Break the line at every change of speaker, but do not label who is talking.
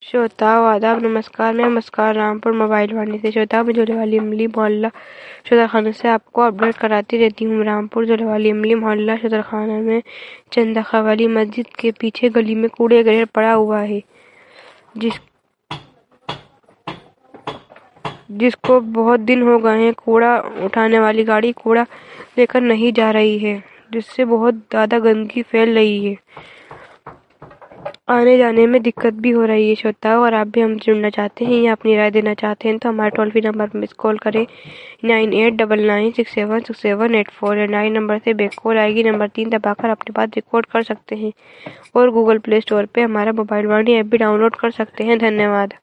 श्रोताओं आदाब नमस्कार। मैं मुस्कान रामपुर मोबाइल वाणी से श्रोताओं में झूले वाली इमली मोहल्ला शुतरखाना से आपको अपडेट कराती रहती हूँ। रामपुर झूले वाली इमली मोहल्ला शुतरखाना में चंदखा वाली मस्जिद के पीछे गली में कूड़े ढेर पड़ा हुआ है, जिसको बहुत दिन हो गए हैं कूड़ा उठाने वाली गाड़ी कूड़ा लेकर नहीं जा रही है, जिससे बहुत ज़्यादा गंदगी फैल रही है। आने जाने में दिक्कत भी हो रही है। श्रोताओं, और आप भी हमसे जुड़ना चाहते हैं या अपनी राय देना चाहते हैं तो हमारे टोल फ्री नंबर पर मिस कॉल करें 9899676784। 9 नंबर से बैक कॉल आएगी। नंबर 3 दबाकर अपनी बात रिकॉर्ड कर सकते हैं और गूगल प्ले स्टोर पे हमारा मोबाइल वाणी ऐप भी डाउनलोड कर सकते हैं। धन्यवाद।